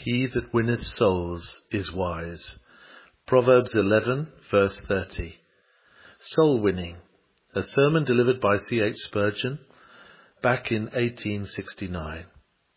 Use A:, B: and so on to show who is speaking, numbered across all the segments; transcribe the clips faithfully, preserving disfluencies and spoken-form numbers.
A: He that winneth souls is wise. Proverbs eleven, verse thirty. Soul winning, a sermon delivered by C H Spurgeon back in eighteen sixty-nine.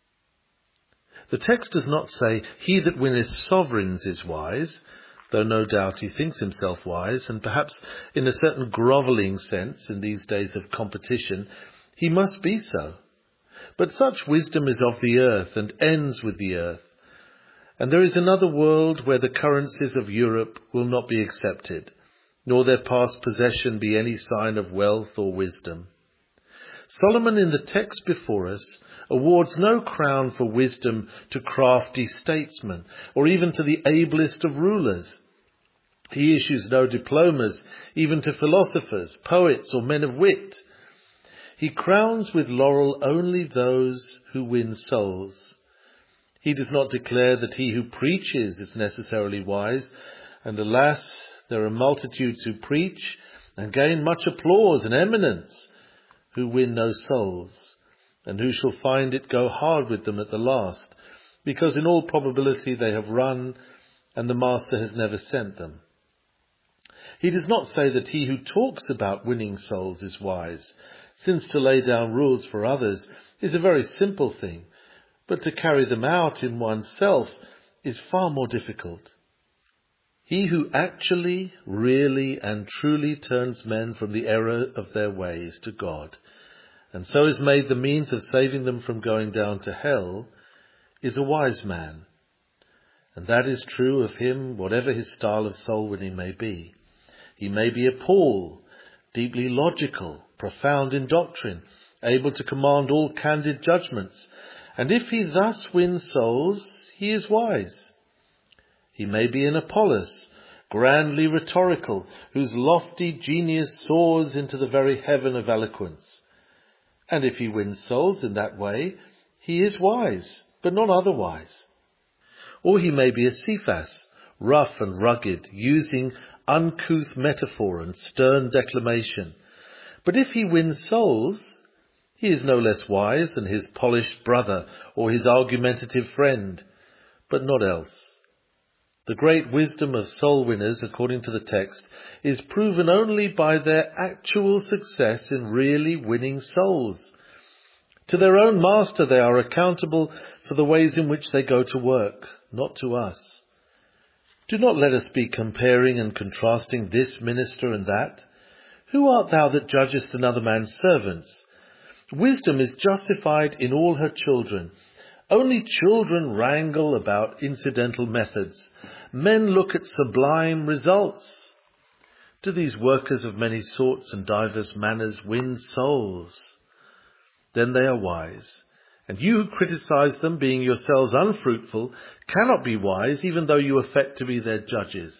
A: The text does not say, he that winneth sovereigns is wise, though no doubt he thinks himself wise, and perhaps in a certain grovelling sense in these days of competition, he must be so. But such wisdom is of the earth and ends with the earth. And there is another world where the currencies of Europe will not be accepted, nor their past possession be any sign of wealth or wisdom. Solomon in the text before us awards no crown for wisdom to crafty statesmen, or even to the ablest of rulers. He issues no diplomas even to philosophers, poets, or men of wit. He crowns with laurel only those who win souls. He does not declare that he who preaches is necessarily wise, and alas, there are multitudes who preach and gain much applause and eminence, who win no souls, and who shall find it go hard with them at the last, because in all probability they have run, and the Master has never sent them. He does not say that he who talks about winning souls is wise, since to lay down rules for others is a very simple thing, but to carry them out in oneself is far more difficult. He who actually, really, and truly turns men from the error of their ways to God, and so is made the means of saving them from going down to hell, is a wise man. And that is true of him, whatever his style of soul winning may be. He may be a Paul, deeply logical, profound in doctrine, able to command all candid judgments, and if he thus wins souls, he is wise. He may be an Apollos, grandly rhetorical, whose lofty genius soars into the very heaven of eloquence. And if he wins souls in that way, he is wise, but not otherwise. Or he may be a Cephas, rough and rugged, using uncouth metaphor and stern declamation. But if he wins souls, he is no less wise than his polished brother or his argumentative friend, but not else. The great wisdom of soul winners, according to the text, is proven only by their actual success in really winning souls. To their own master they are accountable for the ways in which they go to work, not to us. Do not let us be comparing and contrasting this minister and that. Who art thou that judgest another man's servants? Wisdom is justified in all her children. Only children wrangle about incidental methods. Men look at sublime results. Do these workers of many sorts and divers manners win souls? Then they are wise. And you who criticize them, being yourselves unfruitful, cannot be wise, even though you affect to be their judges.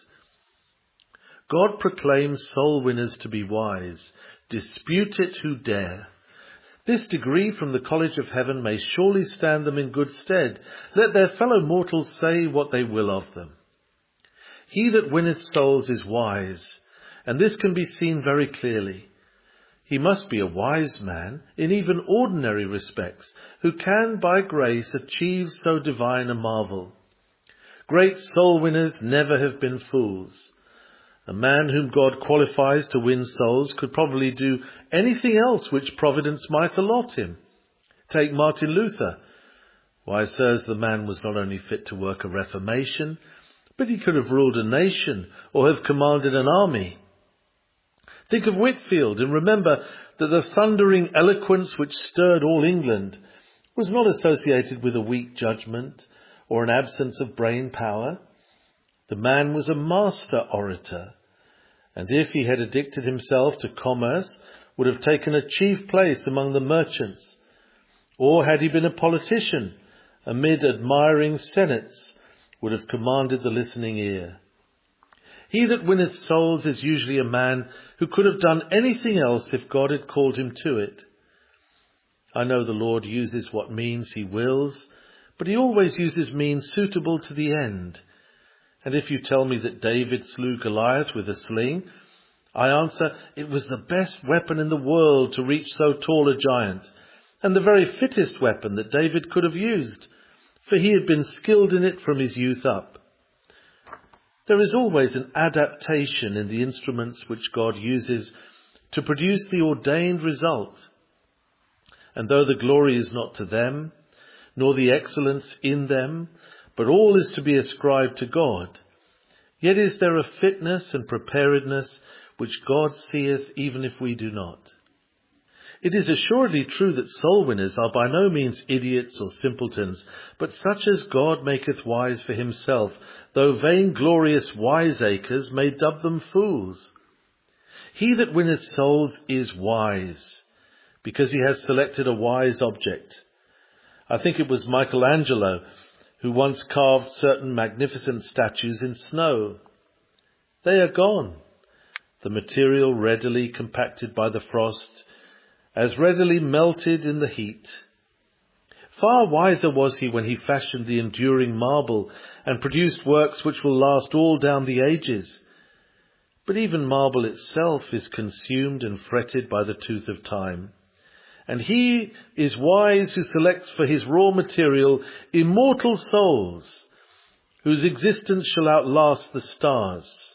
A: God proclaims soul winners to be wise. Dispute it who dare. This degree from the college of heaven may surely stand them in good stead. Let their fellow mortals say what they will of them. He that winneth souls is wise, and this can be seen very clearly. He must be a wise man in even ordinary respects, who can by grace achieve so divine a marvel. Great soul winners never have been fools. A man whom God qualifies to win souls could probably do anything else which providence might allot him. Take Martin Luther. Why, sirs, the man was not only fit to work a reformation, but he could have ruled a nation or have commanded an army. Think of Whitefield, and remember that the thundering eloquence which stirred all England was not associated with a weak judgment or an absence of brain power. The man was a master orator, and if he had addicted himself to commerce, would have taken a chief place among the merchants. Or had he been a politician, amid admiring senates, would have commanded the listening ear. He that winneth souls is usually a man who could have done anything else if God had called him to it. I know the Lord uses what means he wills, but he always uses means suitable to the end. And if you tell me that David slew Goliath with a sling, I answer, it was the best weapon in the world to reach so tall a giant, and the very fittest weapon that David could have used. for he had been skilled in it from his youth up. There is always an adaptation in the instruments which God uses to produce the ordained result. And though the glory is not to them, nor the excellence in them, but all is to be ascribed to God, yet is there a fitness and preparedness which God seeth even if we do not. It is assuredly true that soul winners are by no means idiots or simpletons, but such as God maketh wise for himself, though vainglorious wiseacres may dub them fools. He that winneth souls is wise, because he has selected a wise object. I think it was Michelangelo who once carved certain magnificent statues in snow. They are gone, the material readily compacted by the frost, as readily melted in the heat. Far wiser was he when he fashioned the enduring marble and produced works which will last all down the ages. But even marble itself is consumed and fretted by the tooth of time. And he is wise who selects for his raw material immortal souls, whose existence shall outlast the stars.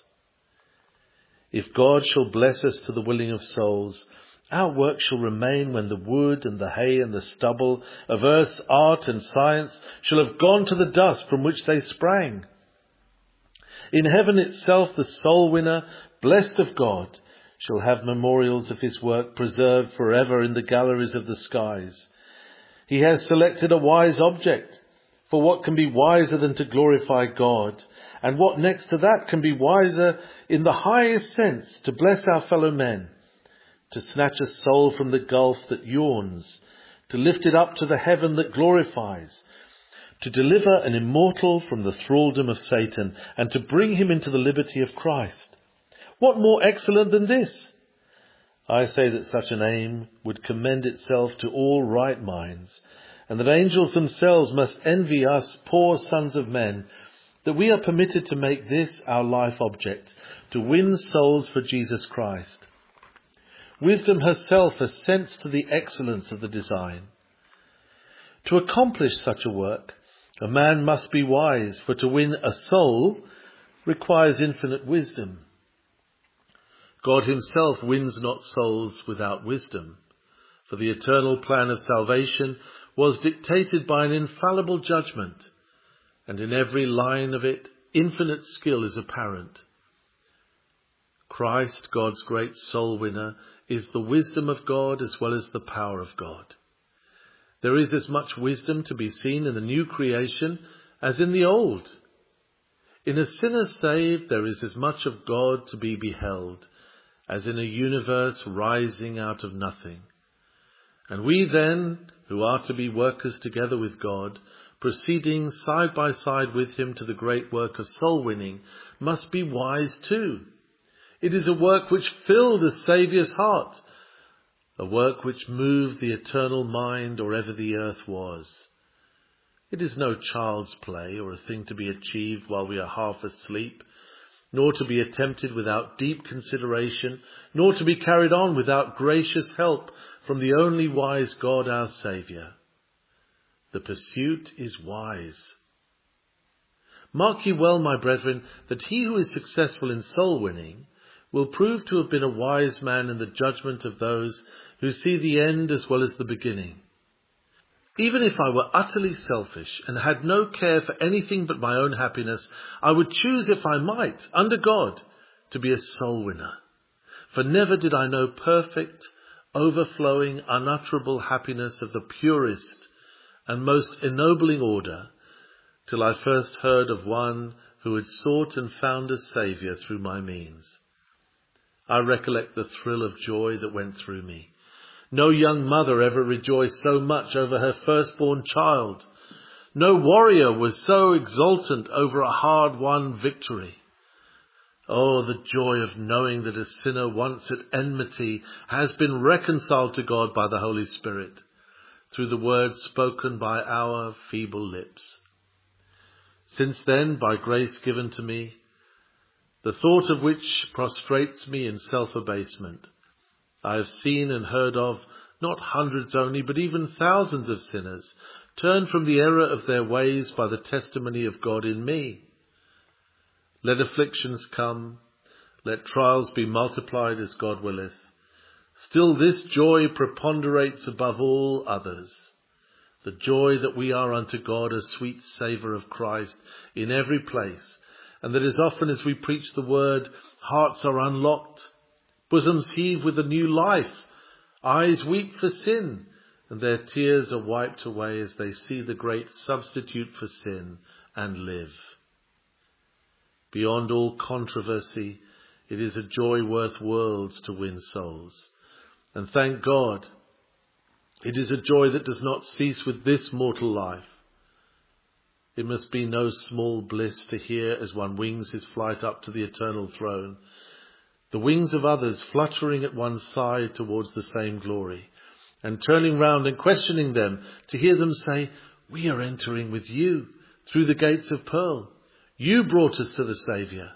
A: If God shall bless us to the willing of souls, our work shall remain when the wood and the hay and the stubble of earth's art and science shall have gone to the dust from which they sprang. In heaven itself the soul winner, blessed of God, shall have memorials of his work preserved forever in the galleries of the skies. He has selected a wise object, for what can be wiser than to glorify God? And what next to that can be wiser in the highest sense to bless our fellow men? To snatch a soul from the gulf that yawns, to lift it up to the heaven that glorifies, to deliver an immortal from the thraldom of Satan, and to bring him into the liberty of Christ. What more excellent than this? I say that such an aim would commend itself to all right minds, and that angels themselves must envy us poor sons of men, that we are permitted to make this our life object, to win souls for Jesus Christ. Wisdom herself assents to the excellence of the design. To accomplish such a work, a man must be wise, for to win a soul requires infinite wisdom. God himself wins not souls without wisdom, for the eternal plan of salvation was dictated by an infallible judgment, and in every line of it infinite skill is apparent. Christ, God's great soul winner, is the wisdom of God as well as the power of God. There is as much wisdom to be seen in the new creation as in the old. In a sinner saved, there is as much of God to be beheld as in a universe rising out of nothing. And we then, who are to be workers together with God, proceeding side by side with him to the great work of soul winning, must be wise too. It is a work which filled the Saviour's heart, a work which moved the eternal mind or ever the earth was. It is no child's play or a thing to be achieved while we are half asleep, nor to be attempted without deep consideration, nor to be carried on without gracious help from the only wise God our Saviour. The pursuit is wise. Mark ye well, my brethren, that he who is successful in soul winning will prove to have been a wise man in the judgment of those who see the end as well as the beginning. Even if I were utterly selfish and had no care for anything but my own happiness, I would choose, if I might, under God, to be a soul winner. For never did I know perfect, overflowing, unutterable happiness of the purest and most ennobling order, till I first heard of one who had sought and found a Saviour through my means. I recollect the thrill of joy that went through me. No young mother ever rejoiced so much over her firstborn child. No warrior was so exultant over a hard-won victory. Oh, the joy of knowing that a sinner once at enmity has been reconciled to God by the Holy Spirit, through the words spoken by our feeble lips. Since then, by grace given to me, the thought of which prostrates me in self-abasement, I have seen and heard of not hundreds only, but even thousands of sinners Turn from the error of their ways by the testimony of God in me. Let afflictions come, let trials be multiplied as God willeth. Still this joy preponderates above all others, the joy that we are unto God a sweet savour of Christ in every place, and that as often as we preach the word, hearts are unlocked, bosoms heave with a new life, eyes weep for sin, and their tears are wiped away as they see the great substitute for sin and live. Beyond all controversy, it is a joy worth worlds to win souls. And thank God, it is a joy that does not cease with this mortal life. It must be no small bliss to hear as one wings his flight up to the eternal throne, the wings of others fluttering at one's side towards the same glory, and turning round and questioning them to hear them say, "We are entering with you through the gates of pearl. You brought us to the Saviour."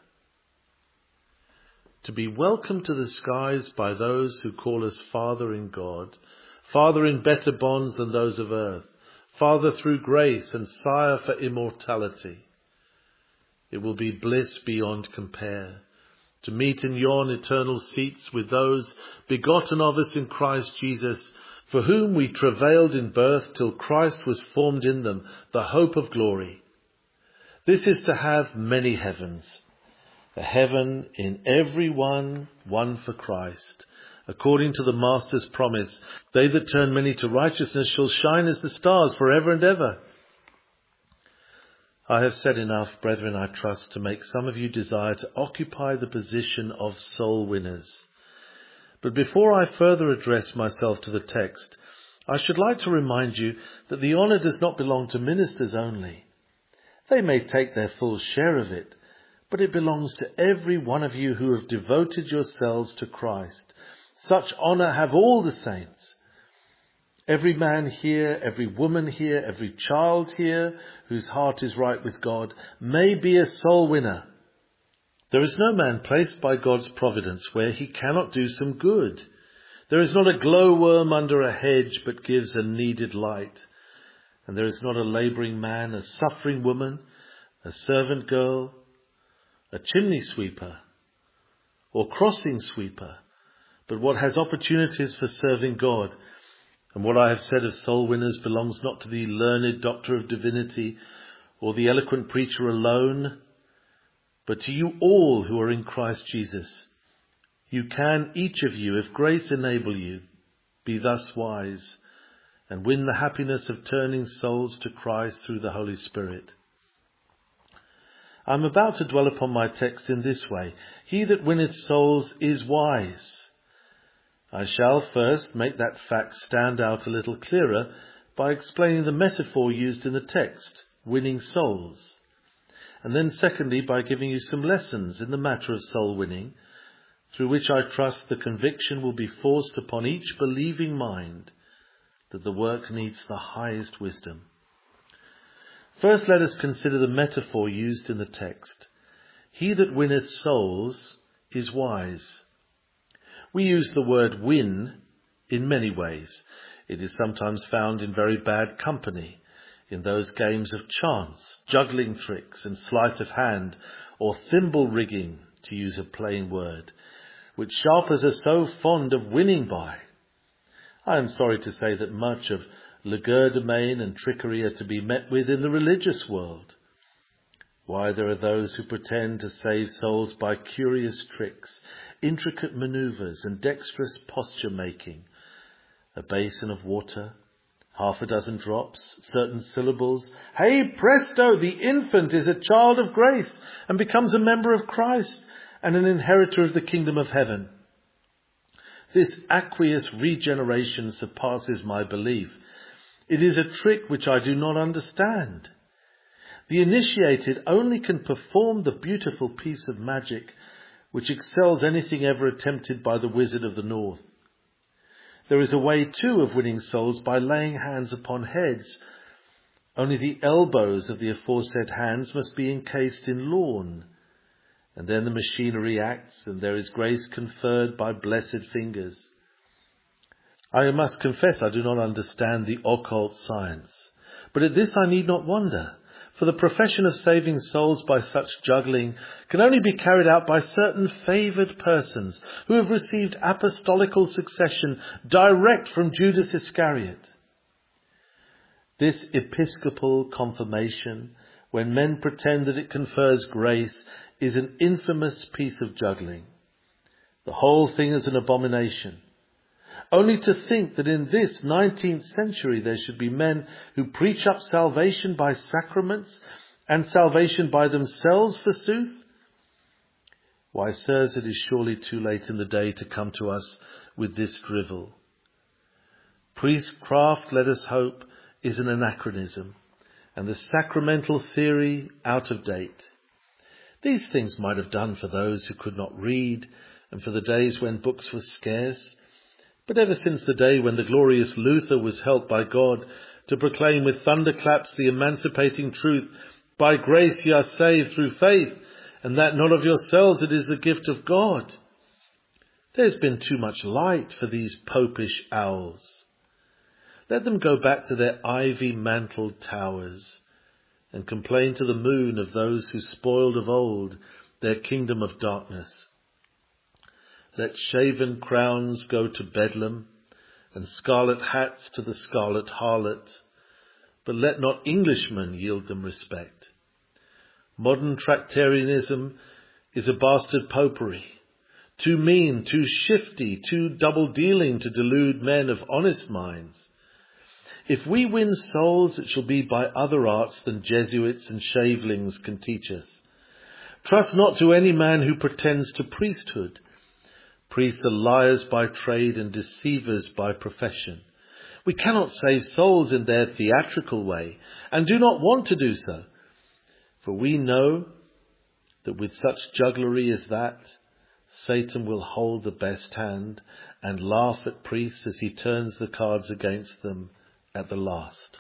A: To be welcomed to the skies by those who call us Father in God, Father in better bonds than those of earth, Father through grace and Sire for immortality. It will be bliss beyond compare to meet in yon eternal seats with those begotten of us in Christ Jesus, for whom we travailed in birth till Christ was formed in them, the hope of glory. This is to have many heavens, a heaven in every one, one for Christ. According to the Master's promise, they that turn many to righteousness shall shine as the stars forever and ever. I have said enough, brethren, I trust, to make some of you desire to occupy the position of soul winners. But before I further address myself to the text, I should like to remind you that the honour does not belong to ministers only. They may take their full share of it, but it belongs to every one of you who have devoted yourselves to Christ. Such honour have all the saints. Every man here, every woman here, every child here, whose heart is right with God, may be a soul winner. There is no man placed by God's providence where he cannot do some good. There is not a glowworm under a hedge, but gives a needed light. And there is not a labouring man, a suffering woman, a servant girl, a chimney sweeper, or crossing sweeper, but what has opportunities for serving God. And what I have said of soul winners belongs not to the learned doctor of divinity or the eloquent preacher alone, but to you all who are in Christ Jesus. You can, each of you, if grace enable you, be thus wise and win the happiness of turning souls to Christ through the Holy Spirit. I am about to dwell upon my text in this way: he that winneth souls is wise. I shall first make that fact stand out a little clearer by explaining the metaphor used in the text, winning souls. And then secondly, by giving you some lessons in the matter of soul winning, through which I trust the conviction will be forced upon each believing mind that the work needs the highest wisdom. First, let us consider the metaphor used in the text. He that winneth souls is wise. We use the word win in many ways. It is sometimes found in very bad company, in those games of chance, juggling tricks and sleight of hand, or thimble rigging, to use a plain word, which sharpers are so fond of winning by. I am sorry to say that much of legerdemain and trickery are to be met with in the religious world. Why, there are those who pretend to save souls by curious tricks, intricate manoeuvres and dexterous posture making. A basin of water, half a dozen drops, certain syllables. Hey presto, the infant is a child of grace and becomes a member of Christ and an inheritor of the kingdom of heaven. This aqueous regeneration surpasses my belief. It is a trick which I do not understand. The initiated only can perform the beautiful piece of magic which excels anything ever attempted by the wizard of the north. There is a way too of winning souls by laying hands upon heads. Only the elbows of the aforesaid hands must be encased in lawn. And then the machinery acts, and there is grace conferred by blessed fingers. I must confess I do not understand the occult science, But at this I need not wonder, for the profession of saving souls by such juggling can only be carried out by certain favoured persons who have received apostolical succession direct from Judas Iscariot. This episcopal confirmation, when men pretend that it confers grace, is an infamous piece of juggling. The whole thing is an abomination. Only to think that in this nineteenth century there should be men who preach up salvation by sacraments and salvation by themselves, forsooth? Why, sirs, it is surely too late in the day to come to us with this drivel. Priestcraft, let us hope, is an anachronism, and the sacramental theory out of date. These things might have done for those who could not read, and for the days when books were scarce. But ever since the day when the glorious Luther was helped by God to proclaim with thunderclaps the emancipating truth, by grace ye are saved through faith, and that not of yourselves, it is the gift of God, there's been too much light for these popish owls. Let them go back to their ivy-mantled towers and complain to the moon of those who spoiled of old their kingdom of darkness. Let shaven crowns go to Bedlam, and scarlet hats to the scarlet harlot, but let not Englishmen yield them respect. Modern Tractarianism is a bastard popery, too mean, too shifty, too double-dealing to delude men of honest minds. If we win souls, it shall be by other arts than Jesuits and shavelings can teach us. Trust not to any man who pretends to priesthood. Priests are liars by trade and deceivers by profession. We cannot save souls in their theatrical way, and do not want to do so. For we know that with such jugglery as that, Satan will hold the best hand and laugh at priests as he turns the cards against them at the last.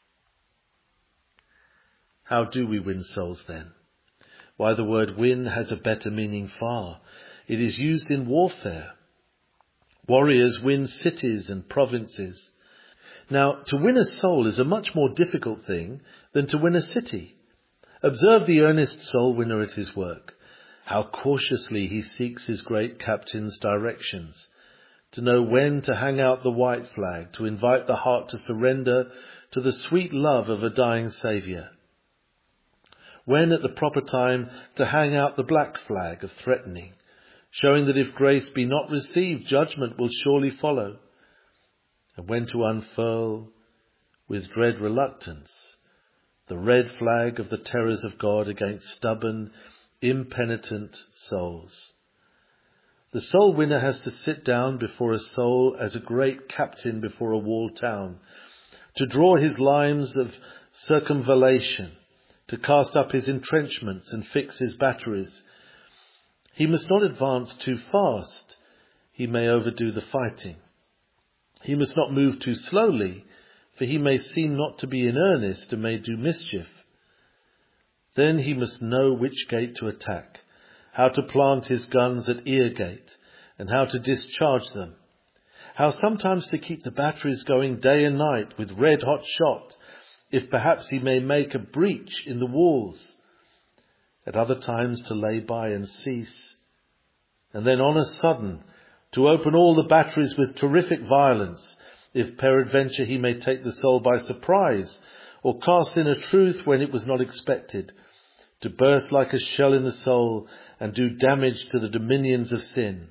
A: How do we win souls then? Why, the word win has a better meaning far. It is used in warfare. Warriors win cities and provinces. Now, to win a soul is a much more difficult thing than to win a city. Observe the earnest soul winner at his work. How cautiously he seeks his great captain's directions, to know when to hang out the white flag, to invite the heart to surrender to the sweet love of a dying Saviour. When at the proper time to hang out the black flag of threatening, showing that if grace be not received, judgment will surely follow. And when to unfurl, with dread reluctance, the red flag of the terrors of God against stubborn, impenitent souls. The soul winner has to sit down before a soul as a great captain before a walled town, to draw his lines of circumvallation, to cast up his entrenchments and fix his batteries. He must not advance too fast. He may overdo the fighting. He must not move too slowly, for he may seem not to be in earnest and may do mischief. Then he must know which gate to attack, how to plant his guns at ear gate, and how to discharge them, how sometimes to keep the batteries going day and night with red-hot shot, if perhaps he may make a breach in the walls, at other times to lay by and cease, and then on a sudden to open all the batteries with terrific violence, if peradventure he may take the soul by surprise, or cast in a truth when it was not expected, to burst like a shell in the soul and do damage to the dominions of sin.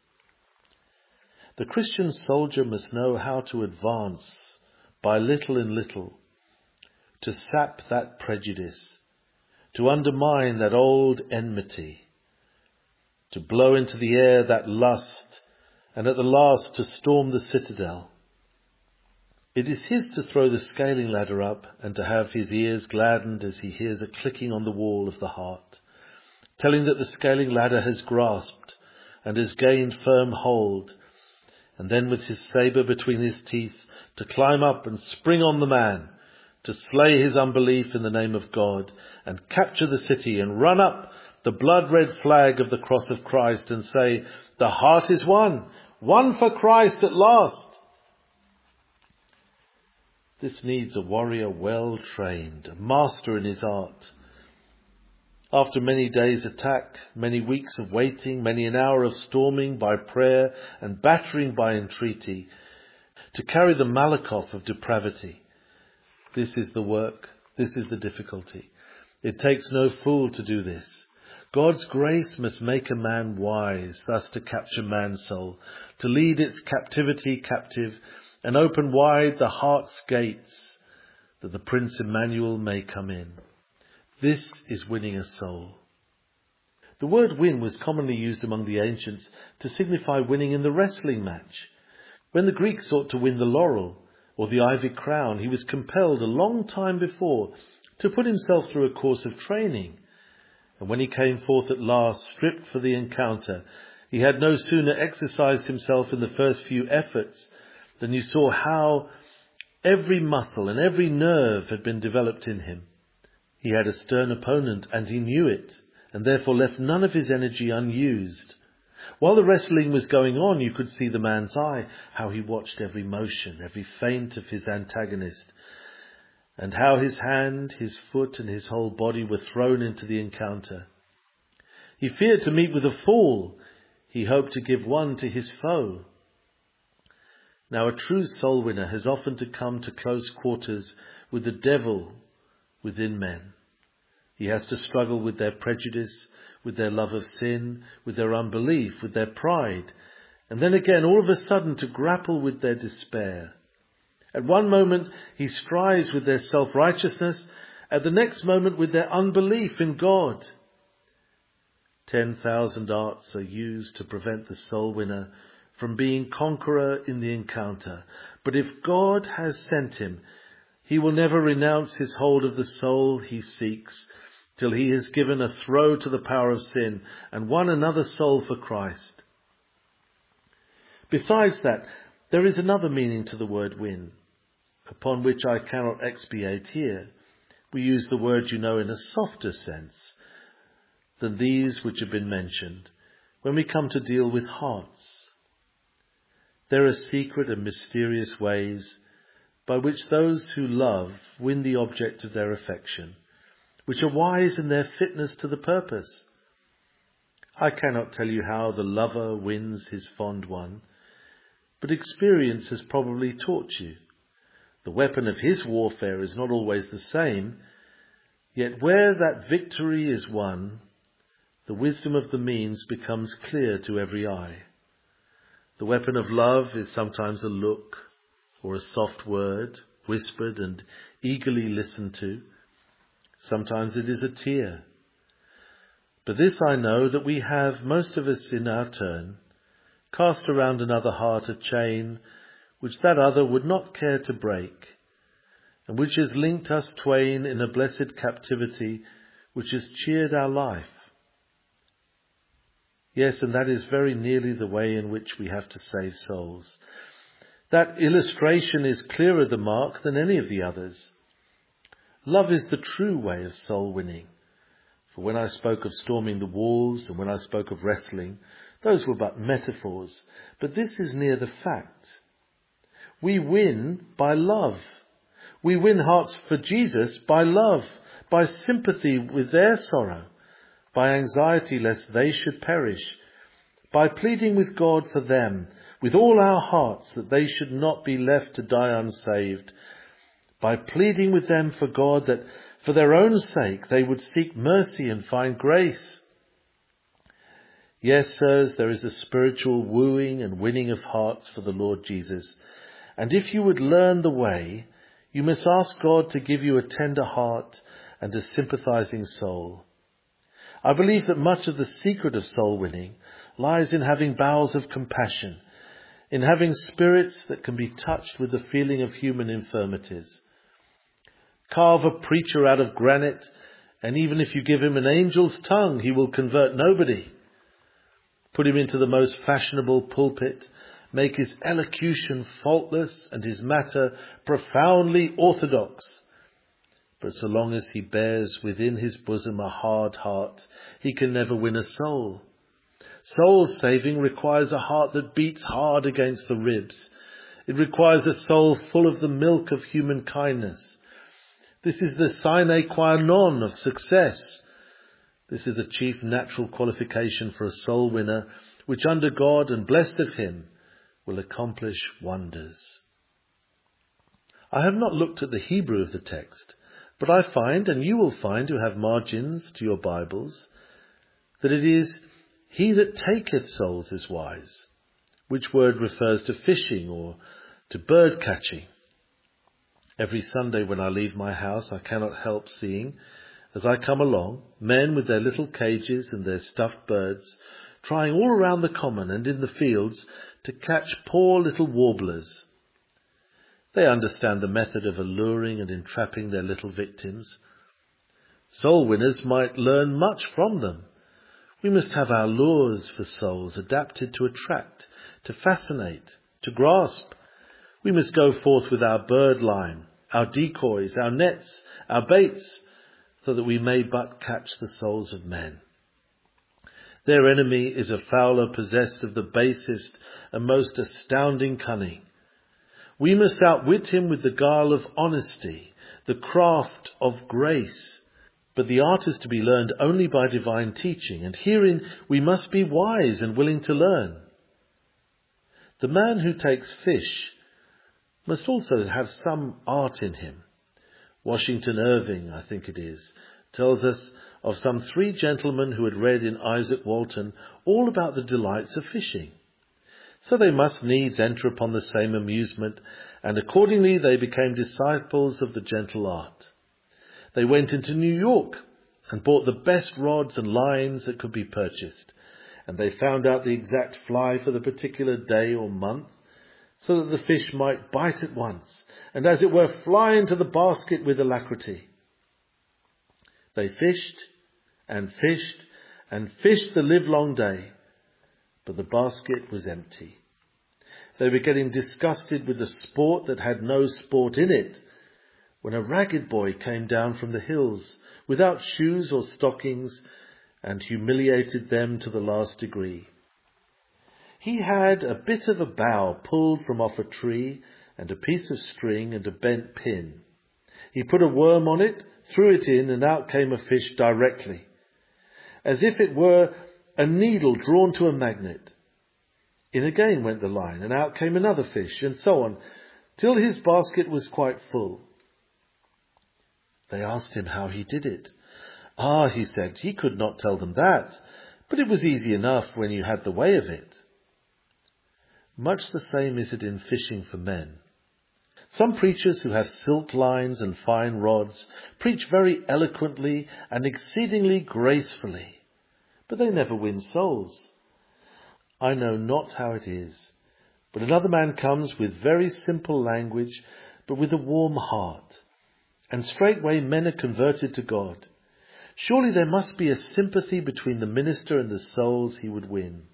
A: The Christian soldier must know how to advance by little and little, to sap that prejudice, to undermine that old enmity, to blow into the air that lust, and at the last to storm the citadel. It is his to throw the scaling ladder up and to have his ears gladdened as he hears a clicking on the wall of the heart, telling that the scaling ladder has grasped and has gained firm hold, and then with his sabre between his teeth to climb up and spring on the man, to slay his unbelief in the name of God and capture the city and run up the blood-red flag of the cross of Christ and say, the heart is won, won for Christ at last. This needs a warrior well trained, a master in his art. After many days' attack, many weeks of waiting, many an hour of storming by prayer and battering by entreaty, to carry the Malakoff of depravity. This is the work, this is the difficulty. It takes no fool to do this. God's grace must make a man wise, thus to capture man's soul, to lead its captivity captive, and open wide the heart's gates, that the Prince Emmanuel may come in. This is winning a soul. The word win was commonly used among the ancients to signify winning in the wrestling match. When the Greek sought to win the laurel or the ivy crown, he was compelled a long time before to put himself through a course of training. And when he came forth at last, stripped for the encounter, he had no sooner exercised himself in the first few efforts than you saw how every muscle and every nerve had been developed in him. He had a stern opponent, and he knew it, and therefore left none of his energy unused. While the wrestling was going on, you could see the man's eye, how he watched every motion, every feint of his antagonist, and how his hand, his foot, and his whole body were thrown into the encounter. He feared to meet with a fool. He hoped to give one to his foe. Now a true soul winner has often to come to close quarters with the devil within men. He has to struggle with their prejudice, with their love of sin, with their unbelief, with their pride, and then again all of a sudden to grapple with their despair. At one moment he strives with their self-righteousness, at the next moment with their unbelief in God. Ten thousand arts are used to prevent the soul winner from being conqueror in the encounter. But if God has sent him, he will never renounce his hold of the soul he seeks, till he has given a throw to the power of sin and won another soul for Christ. Besides that, there is another meaning to the word win, upon which I cannot expatiate here. We use the word, you know, in a softer sense than these which have been mentioned, when we come to deal with hearts. There are secret and mysterious ways by which those who love win the object of their affection, which are wise in their fitness to the purpose. I cannot tell you how the lover wins his fond one, but experience has probably taught you. The weapon of his warfare is not always the same, yet where that victory is won, the wisdom of the means becomes clear to every eye. The weapon of love is sometimes a look or a soft word, whispered and eagerly listened to. Sometimes it is a tear. But this I know, that we have, most of us in our turn, cast around another heart a chain which that other would not care to break, and which has linked us twain in a blessed captivity which has cheered our life. Yes, and that is very nearly the way in which we have to save souls. That illustration is clearer the mark than any of the others. Love is the true way of soul winning. For when I spoke of storming the walls and when I spoke of wrestling, those were but metaphors. But this is near the fact. We win by love. We win hearts for Jesus by love, by sympathy with their sorrow, by anxiety lest they should perish, by pleading with God for them with all our hearts that they should not be left to die unsaved, by pleading with them for God that for their own sake they would seek mercy and find grace. Yes, sirs, there is a spiritual wooing and winning of hearts for the Lord Jesus. And if you would learn the way, you must ask God to give you a tender heart and a sympathizing soul. I believe that much of the secret of soul winning lies in having bowels of compassion, in having spirits that can be touched with the feeling of human infirmities. Carve a preacher out of granite, and even if you give him an angel's tongue, he will convert nobody. Put him into the most fashionable pulpit, make his elocution faultless and his matter profoundly orthodox. But so long as he bears within his bosom a hard heart, he can never win a soul. Soul saving requires a heart that beats hard against the ribs. It requires a soul full of the milk of human kindness. This is the sine qua non of success. This is the chief natural qualification for a soul winner, which under God and blessed of him will accomplish wonders. I have not looked at the Hebrew of the text, but I find, and you will find who have margins to your Bibles, that it is, he that taketh souls is wise, which word refers to fishing or to bird catching. Every Sunday when I leave my house, I cannot help seeing, as I come along, men with their little cages and their stuffed birds, trying all around the common and in the fields to catch poor little warblers. They understand the method of alluring and entrapping their little victims. Soul winners might learn much from them. We must have our lures for souls adapted to attract, to fascinate, to grasp. We must go forth with our bird line, our decoys, our nets, our baits, so that we may but catch the souls of men. Their enemy is a fowler possessed of the basest and most astounding cunning. We must outwit him with the guile of honesty, the craft of grace. But the art is to be learned only by divine teaching, and herein we must be wise and willing to learn. The man who takes fish must also have some art in him. Washington Irving, I think it is, tells us of some three gentlemen who had read in Isaac Walton all about the delights of fishing. So they must needs enter upon the same amusement, and accordingly they became disciples of the gentle art. They went into New York and bought the best rods and lines that could be purchased, and they found out the exact fly for the particular day or month, so that the fish might bite at once, and as it were fly into the basket with alacrity. They fished and fished and fished the livelong day, but the basket was empty. They were getting disgusted with the sport that had no sport in it, when a ragged boy came down from the hills without shoes or stockings and humiliated them to the last degree. He had a bit of a bough pulled from off a tree and a piece of string and a bent pin. He put a worm on it, threw it in, and out came a fish directly, as if it were a needle drawn to a magnet. In again went the line, and out came another fish, and so on, till his basket was quite full. They asked him how he did it. Ah, he said, he could not tell them that, but it was easy enough when you had the way of it. Much the same is it in fishing for men. Some preachers who have silk lines and fine rods preach very eloquently and exceedingly gracefully, but they never win souls. I know not how it is, but another man comes with very simple language, but with a warm heart, and straightway men are converted to God. Surely there must be a sympathy between the minister and the souls he would win.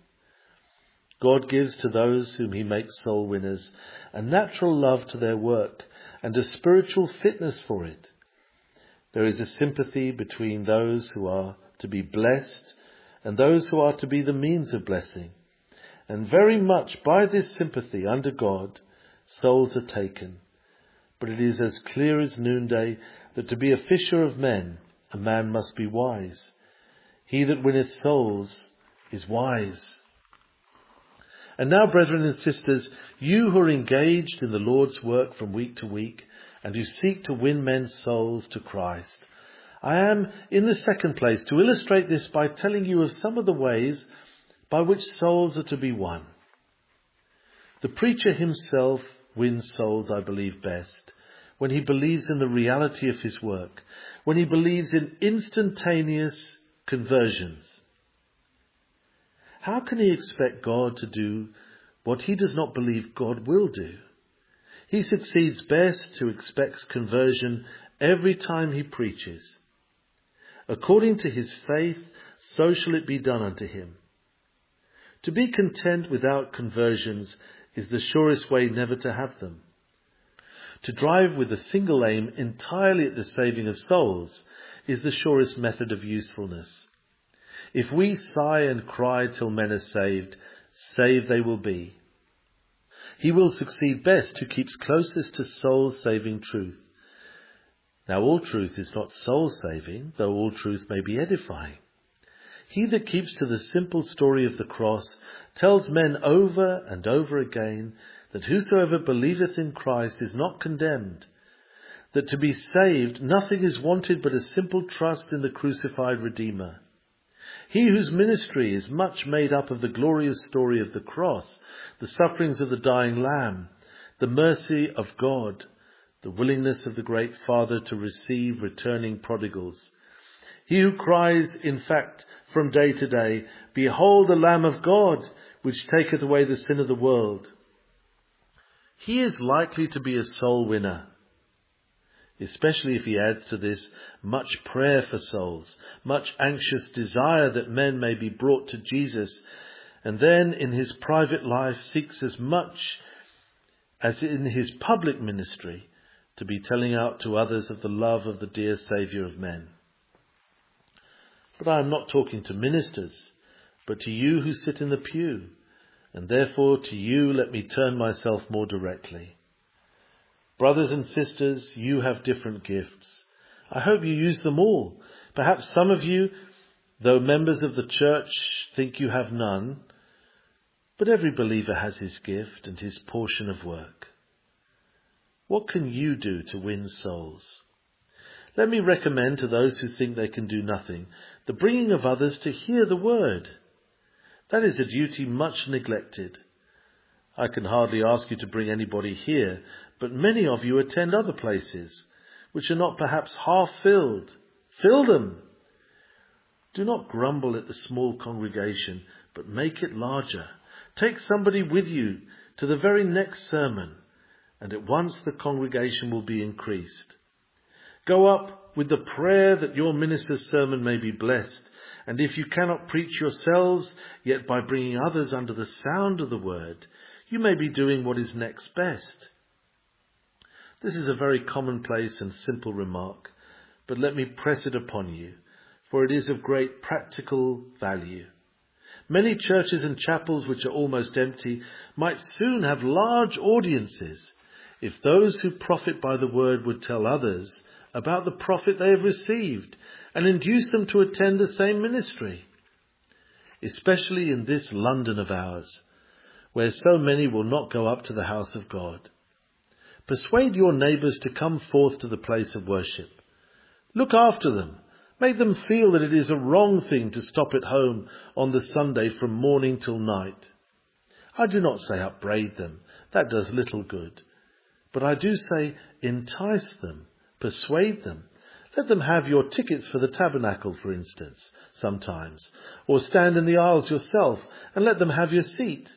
A: God gives to those whom he makes soul winners a natural love to their work and a spiritual fitness for it. There is a sympathy between those who are to be blessed and those who are to be the means of blessing. And very much by this sympathy under God, souls are taken. But it is as clear as noonday that to be a fisher of men, a man must be wise. He that winneth souls is wise. And now, brethren and sisters, you who are engaged in the Lord's work from week to week, and who seek to win men's souls to Christ, I am, in the second place, to illustrate this by telling you of some of the ways by which souls are to be won. The preacher himself wins souls, I believe, best when he believes in the reality of his work, when he believes in instantaneous conversions. How can he expect God to do what he does not believe God will do? He succeeds best who expects conversion every time he preaches. According to his faith, so shall it be done unto him. To be content without conversions is the surest way never to have them. To drive with a single aim entirely at the saving of souls is the surest method of usefulness. If we sigh and cry till men are saved, saved they will be. He will succeed best who keeps closest to soul-saving truth. Now all truth is not soul-saving, though all truth may be edifying. He that keeps to the simple story of the cross tells men over and over again that whosoever believeth in Christ is not condemned, that to be saved nothing is wanted but a simple trust in the crucified Redeemer. He whose ministry is much made up of the glorious story of the cross, the sufferings of the dying Lamb, the mercy of God, the willingness of the great Father to receive returning prodigals. He who cries, in fact, from day to day, "Behold the Lamb of God, which taketh away the sin of the world." He is likely to be a soul winner, especially if he adds to this much prayer for souls, much anxious desire that men may be brought to Jesus, and then in his private life seeks as much as in his public ministry to be telling out to others of the love of the dear Saviour of men. But I am not talking to ministers, but to you who sit in the pew, and therefore to you let me turn myself more directly. Brothers and sisters, you have different gifts. I hope you use them all. Perhaps some of you, though members of the church, think you have none, but every believer has his gift and his portion of work. What can you do to win souls? Let me recommend to those who think they can do nothing the bringing of others to hear the word. That is a duty much neglected. I can hardly ask you to bring anybody here, but many of you attend other places, which are not perhaps half filled. Fill them. Do not grumble at the small congregation, but make it larger. Take somebody with you to the very next sermon, and at once the congregation will be increased. Go up with the prayer that your minister's sermon may be blessed, and if you cannot preach yourselves, yet by bringing others under the sound of the word, you may be doing what is next best. This is a very commonplace and simple remark, but let me press it upon you, for it is of great practical value. Many churches and chapels which are almost empty might soon have large audiences if those who profit by the word would tell others about the profit they have received and induce them to attend the same ministry. Especially in this London of ours, where so many will not go up to the house of God. Persuade your neighbours to come forth to the place of worship. Look after them. Make them feel that it is a wrong thing to stop at home on the Sunday from morning till night. I do not say upbraid them. That does little good. But I do say entice them, persuade them. Let them have your tickets for the tabernacle, for instance, sometimes, or stand in the aisles yourself and let them have your seat.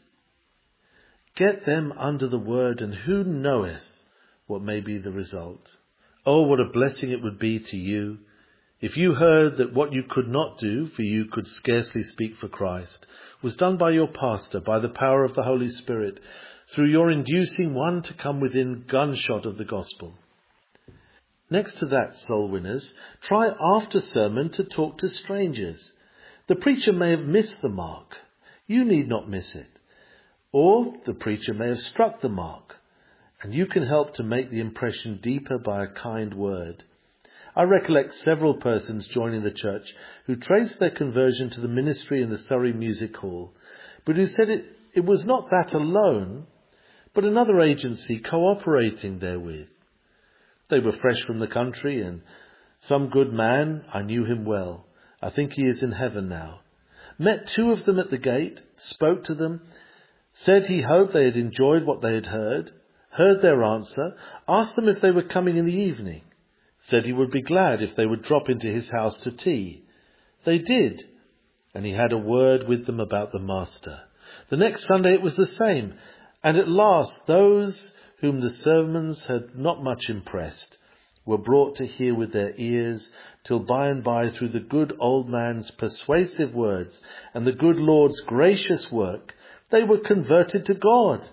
A: Get them under the word, and who knoweth what may be the result? Oh, what a blessing it would be to you if you heard that what you could not do, for you could scarcely speak for Christ, was done by your pastor, by the power of the Holy Spirit, through your inducing one to come within gunshot of the gospel. Next to that, soul winners, try after sermon to talk to strangers. The preacher may have missed the mark. You need not miss it. Or the preacher may have struck the mark, and you can help to make the impression deeper by a kind word. I recollect several persons joining the church who traced their conversion to the ministry in the Surrey Music Hall, but who said it, it was not that alone, but another agency cooperating therewith. They were fresh from the country, and some good man, I knew him well, I think he is in heaven now, met two of them at the gate, spoke to them, said he hoped they had enjoyed what they had heard, heard their answer, asked them if they were coming in the evening, said he would be glad if they would drop into his house to tea. They did, and he had a word with them about the Master. The next Sunday it was the same, and at last those whom the sermons had not much impressed were brought to hear with their ears, till by and by, through the good old man's persuasive words and the good Lord's gracious work, they were converted to God.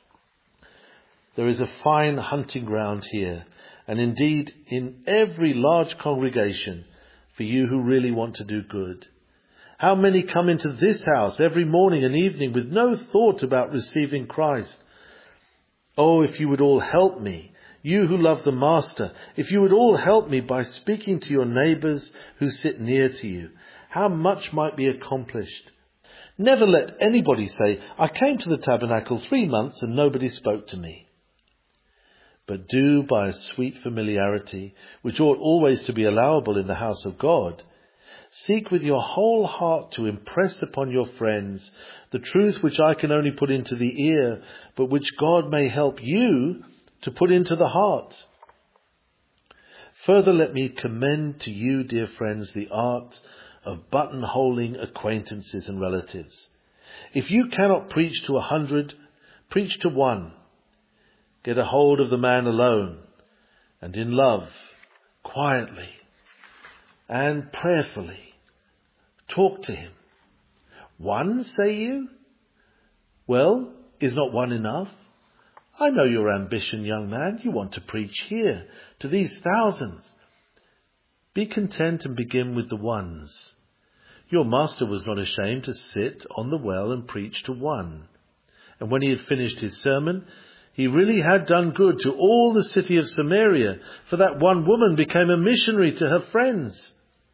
A: There is a fine hunting ground here, and indeed in every large congregation, for you who really want to do good. How many come into this house every morning and evening with no thought about receiving Christ? Oh, if you would all help me, you who love the Master, if you would all help me by speaking to your neighbours who sit near to you, how much might be accomplished. Never let anybody say, I came to the tabernacle three months and nobody spoke to me. But do by a sweet familiarity, which ought always to be allowable in the house of God, seek with your whole heart to impress upon your friends the truth which I can only put into the ear, but which God may help you to put into the heart. Further, let me commend to you, dear friends, the art of buttonholing acquaintances and relatives. If you cannot preach to a hundred, preach to one. Get a hold of the man alone, and in love, quietly and prayerfully, talk to him. One, say you? Well, is not one enough? I know your ambition, young man. You want to preach here, to these thousands. Be content and begin with the ones. Your master was not ashamed to sit on the well and preach to one. And when he had finished his sermon, he really had done good to all the city of Samaria, for that one woman became a missionary to her friends.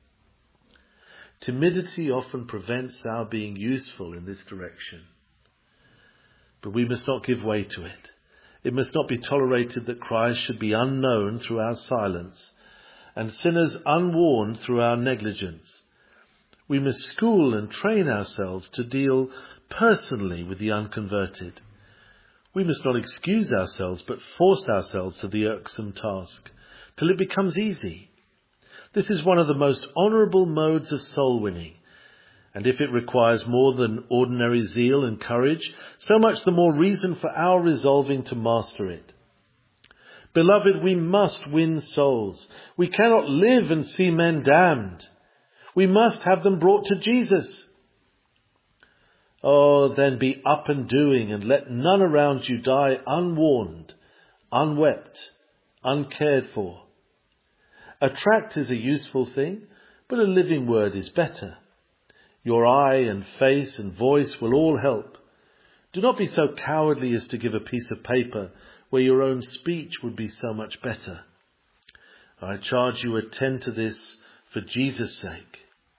A: Timidity often prevents our being useful in this direction. But we must not give way to it. It must not be tolerated that Christ should be unknown through our silence, and sinners unwarned through our negligence. We must school and train ourselves to deal personally with the unconverted. We must not excuse ourselves, but force ourselves to the irksome task, till it becomes easy. This is one of the most honourable modes of soul winning, and if it requires more than ordinary zeal and courage, so much the more reason for our resolving to master it. Beloved, we must win souls. We cannot live and see men damned. We must have them brought to Jesus. Oh, then be up and doing, and let none around you die unwarned, unwept, uncared for. A tract is a useful thing, but a living word is better. Your eye and face and voice will all help. Do not be so cowardly as to give a piece of paper where your own speech would be so much better. I charge you, attend to this for Jesus' sake.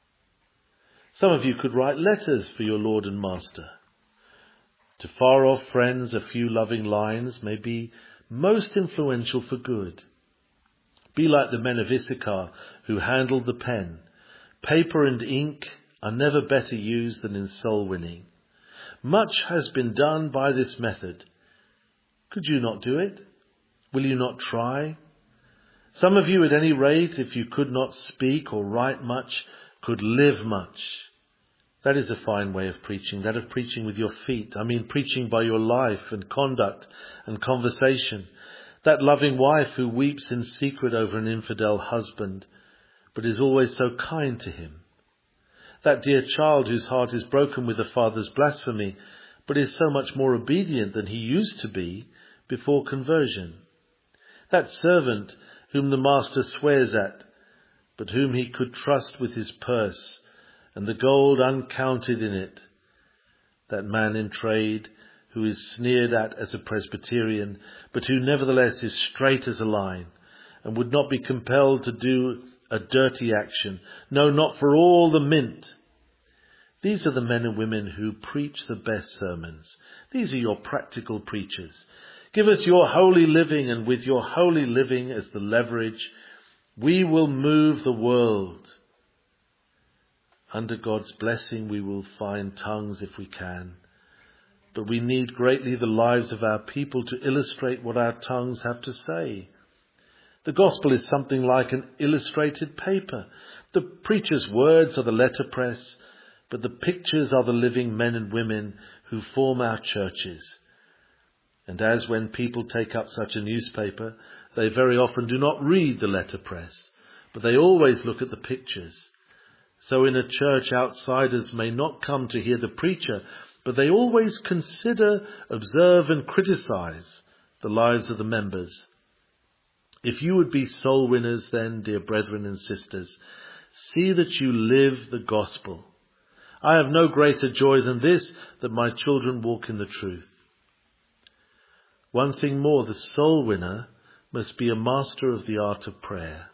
A: Some of you could write letters for your Lord and Master. To far-off friends, a few loving lines may be most influential for good. Be like the men of Issachar who handled the pen. Paper and ink are never better used than in soul winning. Much has been done by this method. Could you not do it? Will you not try? Some of you, at any rate, if you could not speak or write much, could live much. That is a fine way of preaching, that of preaching with your feet. I mean, preaching by your life and conduct and conversation. That loving wife who weeps in secret over an infidel husband, but is always so kind to him. That dear child whose heart is broken with the father's blasphemy, but is so much more obedient than he used to be before conversion. That servant whom the master swears at, but whom he could trust with his purse, and the gold uncounted in it. That man in trade, who is sneered at as a Presbyterian, but who nevertheless is straight as a line, and would not be compelled to do a dirty action, no, not for all the mint. These are the men and women who preach the best sermons. These are your practical preachers. Give us your holy living, and with your holy living as the leverage, we will move the world. Under God's blessing, we will find tongues if we can. But we need greatly the lives of our people to illustrate what our tongues have to say. The gospel is something like an illustrated paper. The preacher's words are the letterpress, but the pictures are the living men and women who form our churches. And as when people take up such a newspaper, they very often do not read the letterpress, but they always look at the pictures. So in a church, outsiders may not come to hear the preacher, but they always consider, observe and criticize the lives of the members. If you would be soul winners then, dear brethren and sisters, see that you live the gospel. I have no greater joy than this, that my children walk in the truth. One thing more, the soul winner must be a master of the art of prayer.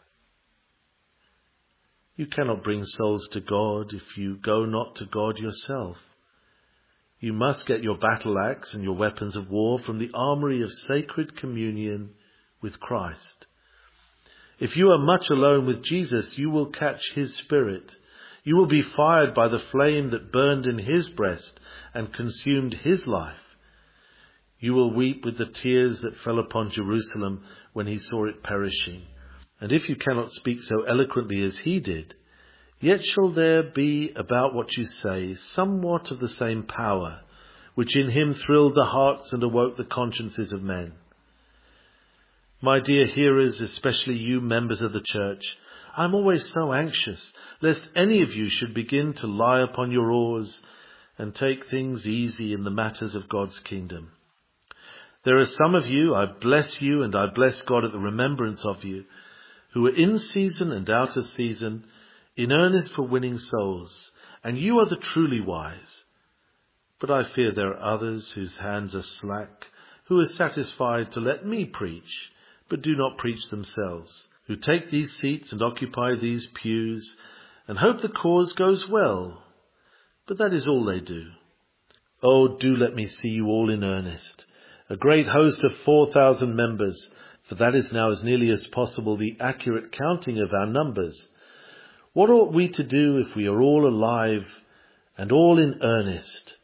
A: You cannot bring souls to God if you go not to God yourself. You must get your battle axe and your weapons of war from the armory of sacred communion with Christ. If you are much alone with Jesus, you will catch his spirit. You will be fired by the flame that burned in his breast and consumed his life. You will weep with the tears that fell upon Jerusalem when he saw it perishing. And if you cannot speak so eloquently as he did, yet shall there be about what you say somewhat of the same power, which in him thrilled the hearts and awoke the consciences of men. My dear hearers, especially you members of the church, I am always so anxious lest any of you should begin to lie upon your oars and take things easy in the matters of God's kingdom. There are some of you, I bless you and I bless God at the remembrance of you, who are in season and out of season, in earnest for winning souls, and you are the truly wise. But I fear there are others whose hands are slack, who are satisfied to let me preach, but do not preach themselves, who take these seats and occupy these pews, and hope the cause goes well, but that is all they do. Oh, do let me see you all in earnest. A great host of four thousand members, for that is now as nearly as possible the accurate counting of our numbers. What ought we to do if we are all alive and all in earnest?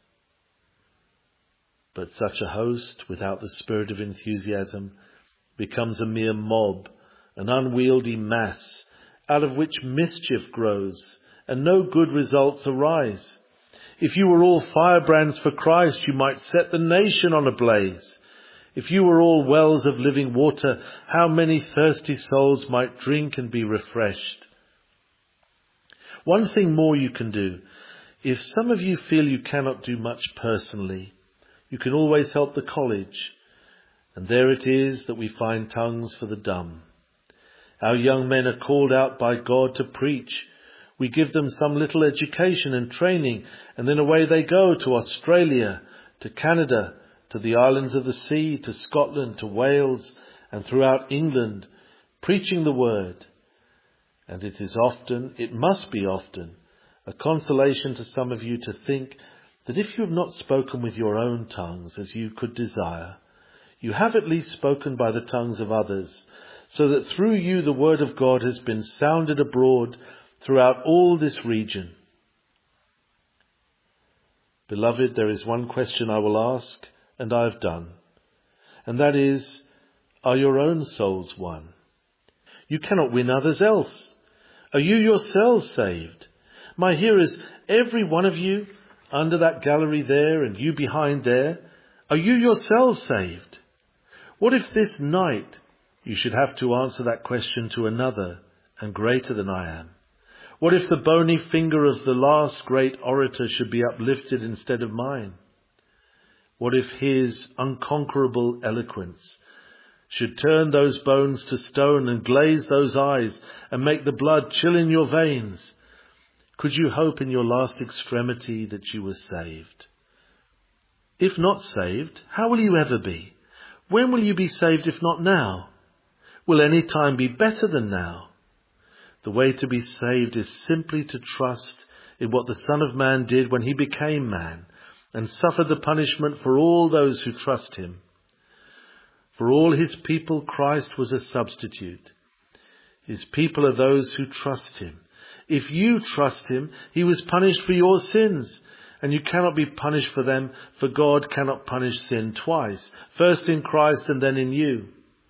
A: But such a host, without the spirit of enthusiasm, becomes a mere mob, an unwieldy mass, out of which mischief grows, and no good results arise. If you were all firebrands for Christ, you might set the nation on a blaze. If you were all wells of living water, how many thirsty souls might drink and be refreshed? One thing more you can do. If some of you feel you cannot do much personally, you can always help the college. And there it is that we find tongues for the dumb. Our young men are called out by God to preach. We give them some little education and training, and then away they go to Australia, to Canada, to the islands of the sea, to Scotland, to Wales, and throughout England, preaching the word. And it is often, it must be often, a consolation to some of you to think that if you have not spoken with your own tongues as you could desire, you have at least spoken by the tongues of others, so that through you the word of God has been sounded abroad throughout all this region. Beloved, there is one question I will ask, and I have done, and that is, are your own souls won? You cannot win others else. Are you yourselves saved? My hearers, every one of you under that gallery there and you behind there, are you yourselves saved? What if this night you should have to answer that question to another and greater than I am? What if the bony finger of the last great orator should be uplifted instead of mine? What if his unconquerable eloquence should turn those bones to stone and glaze those eyes and make the blood chill in your veins? Could you hope in your last extremity that you were saved? If not saved, how will you ever be? When will you be saved if not now? Will any time be better than now? The way to be saved is simply to trust in what the Son of Man did when he became man and suffered the punishment for all those who trust him. For all his people, Christ was a substitute. His people are those who trust him. If you trust him, he was punished for your sins, and you cannot be punished for them, for God cannot punish sin twice, first in Christ and then in you.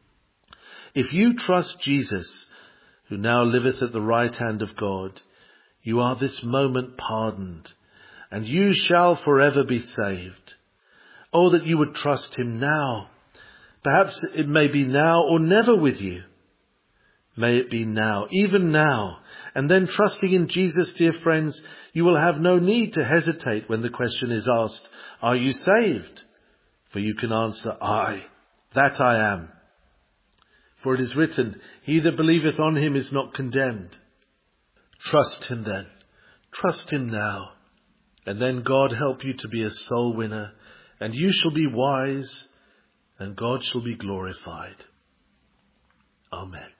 A: If you trust Jesus, who now liveth at the right hand of God, you are this moment pardoned, and you shall forever be saved. Oh, that you would trust him now. Perhaps it may be now or never with you. May it be now, even now. And then trusting in Jesus, dear friends, you will have no need to hesitate when the question is asked, are you saved? For you can answer, aye, that I am. For it is written, he that believeth on him is not condemned. Trust him then. Trust him now. And then God help you to be a soul winner, and you shall be wise, and God shall be glorified. Amen.